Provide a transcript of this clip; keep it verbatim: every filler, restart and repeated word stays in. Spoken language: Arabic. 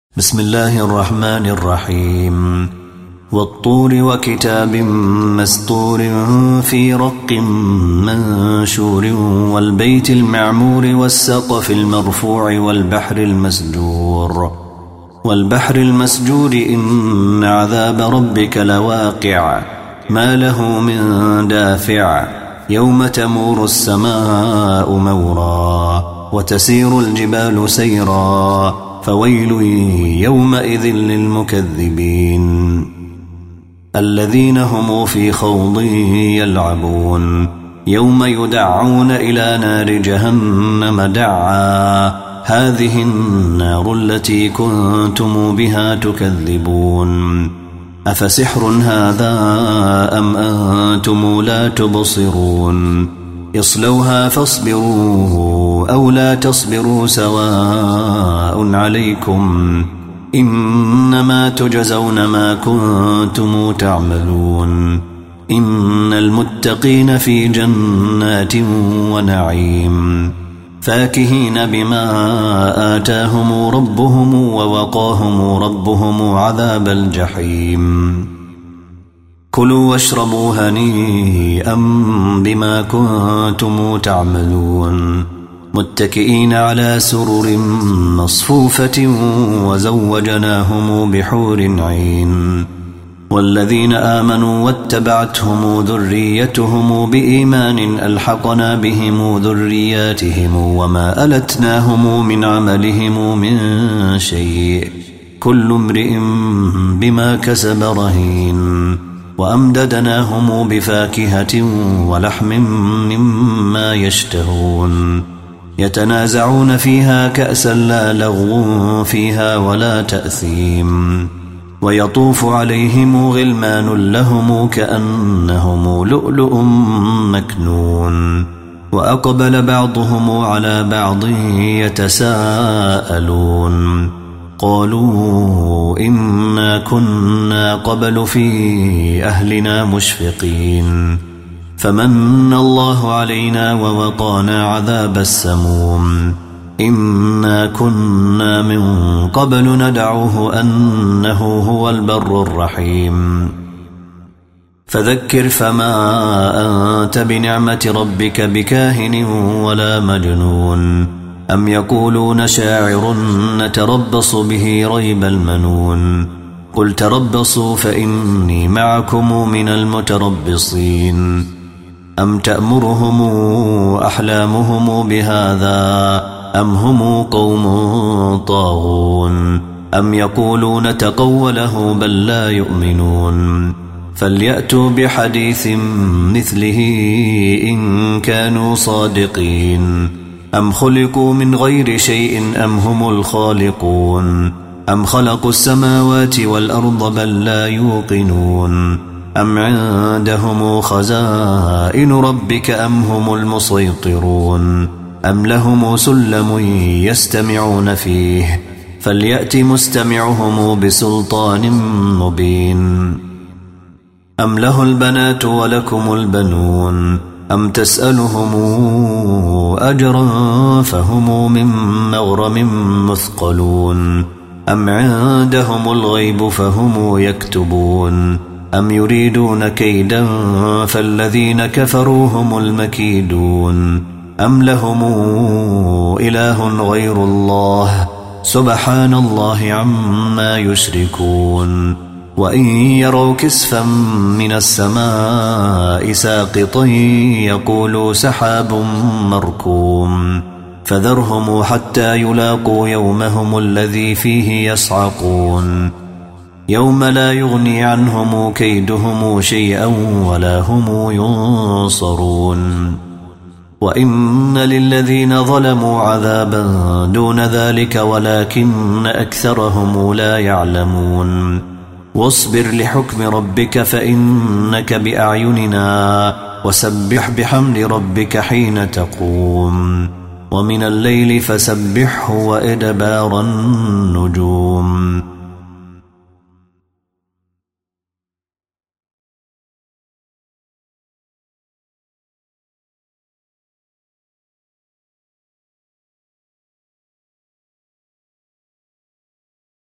بسم الله الرحمن الرحيم والطور وكتاب مسطور في رق منشور والبيت المعمور والسقف المرفوع والبحر المسجور والبحر المسجور إن عذاب ربك لواقع ما له من دافع يوم تمور السماء مورا وتسير الجبال سيرا فويل يومئذ للمكذبين الذين هم في خوض يلعبون يوم يدعون إلى نار جهنم دعا هذه النار التي كنتم بها تكذبون أفسحر هذا أم أنتم لا تبصرون اصلوها فاصبروا أو لا تصبروا سواء عليكم إنما تجزون ما كنتم تعملون إن المتقين في جنات ونعيم فاكهين بما آتاهم ربهم ووقاهم ربهم عذاب الجحيم كلوا واشربوا هنيئا بما كنتم تعملون متكئين على سرر مصفوفة وزوجناهم بحور عين والذين آمنوا واتبعتهم ذريتهم بإيمان ألحقنا بهم ذرياتهم وما ألتناهم من عملهم من شيء كل امرئ بما كسب رهين وأمددناهم بفاكهة ولحم مما يشتهون يتنازعون فيها كأسا لا لغو فيها ولا تأثيم ويطوف عليهم غلمان لهم كأنهم لؤلؤ مكنون وأقبل بعضهم على بعض يتساءلون قالوا إنا كنا قبل في أهلنا مشفقين فمن الله علينا ووقانا عذاب السموم إنا كنا من قبل ندعوه أنه هو البر الرحيم فذكر فما أنت بنعمة ربك بكاهن ولا مجنون أم يقولون شاعر نتربص به ريب المنون قل تربصوا فإني معكم من المتربصين أم تأمرهم أحلامهم بهذا أم هم قوم طاغون أم يقولون تقوله بل لا يؤمنون فليأتوا بحديث مثله إن كانوا صادقين أم خلقوا من غير شيء أم هم الخالقون أم خلقوا السماوات والأرض بل لا يوقنون أم عندهم خزائن ربك أم هم المسيطرون أم لهم سلم يستمعون فيه فليأت مستمعهم بسلطان مبين أم له البنات ولكم البنون أم تسألهم أجرا فهم من مغرم مثقلون أم عندهم الغيب فهم يكتبون أم يريدون كيدا فالذين كفروا هم المكيدون أم لهم إله غير الله سبحان الله عما يشركون وإن يروا كسفا من السماء ساقطا يقولوا سحاب مركوم فذرهم حتى يلاقوا يومهم الذي فيه يصعقون يوم لا يغني عنهم كيدهم شيئا ولا هم ينصرون وإن للذين ظلموا عذابا دون ذلك ولكن أكثرهم لا يعلمون واصبر لحكم ربك فإنك بأعيننا وسبح بحمد ربك حين تقوم ومن الليل فسبحه وإدبار النجوم